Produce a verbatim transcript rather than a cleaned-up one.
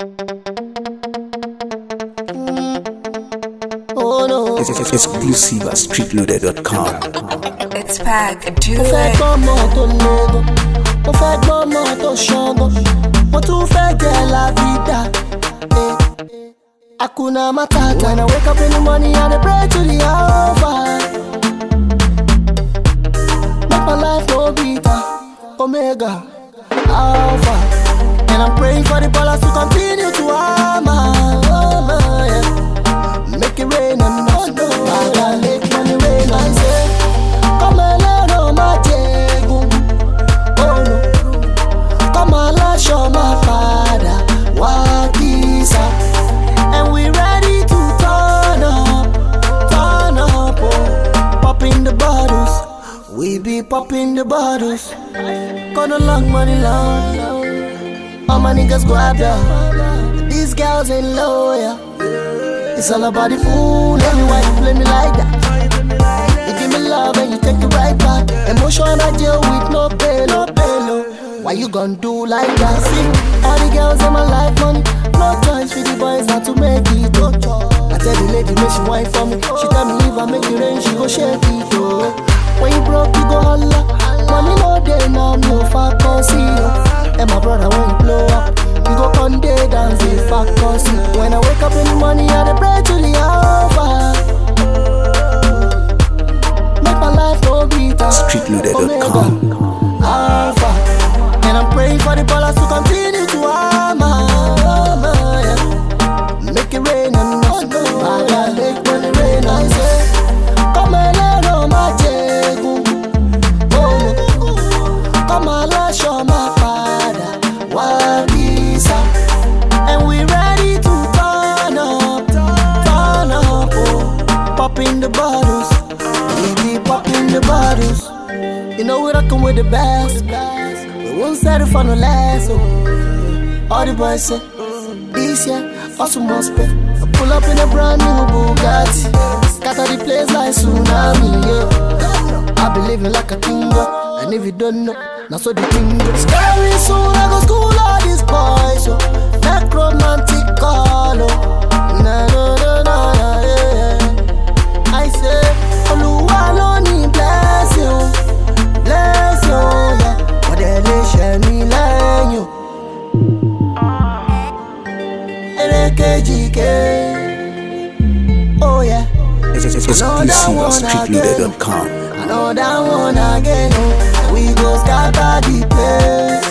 Oh no. It's exclusive at street loader dot com. It's pack, do Mo fẹ́ it. gbọ́ ọmọ tó lógo, mo fẹ́ gbọ́ ọmọ tó ṣọ́gbọ́, mo tún fẹ́ jẹ́ la vida. Eh. Hakuna Matata. When I wake up in the morning, I dey pray to the Alpha. Make my life no bitter, Omega, Alpha. And I'm praying for the ballers to continue to hammer, hammer, yeah. Make it rain on us, no. I gotta make money rain on us. Come a little magic, oh no. Come a la show my father, Wakisa. And we ready to turn up, turn up, oh. Popping the bottles, we be popping the bottles. Gonna long money long, all my niggas go out there. These girls ain't loyal. It's all about the fool, and why you play me like that? You give me love and you take it right back. Emotional deal with no pay, no pay, no. Why you gon' do like that? See, all the girls in my life, money. No choice for the boys not to make it, no choice. I tell the lady, make she wine for me. She tell me if I make it rain, she go shake it, oh. When you broke, you go holla. Money no day, now me no fuck can see you. And my brother, when you blow up, you go on day dance, if I can see. When I wake up in the morning, I dey pray to the Alpha. Make my life no bitter. street loader dot com. Alpha. And I'm praying for the ballers to continue to hammer, hammer, yeah. Make it rain on us, no. I gotta make money rain on us. Come a little magic, oh no. Come a la show my father, Wakisa. And we ready to turn up, turn up, oh. Popping the bottles, we be popping the bottles. You know we rockin' with the best. We won't settle for no less. Oh. All the boys say, this year, also must pay. I pull up in a brand new Bugatti. Scatter the place like tsunami, yeah. I be living like a king, yeah. And if you don't know, now so the king goes. Very soon I go school all these boys, so necromantic call, oh. Na na na na na, yeah. I say, Oluwa lo ni bless you, bless you, yeah. But then they share me like you. L K G K, oh yeah. It's exclusive at street loader dot com. I know that one again, oh. We go scatter the place.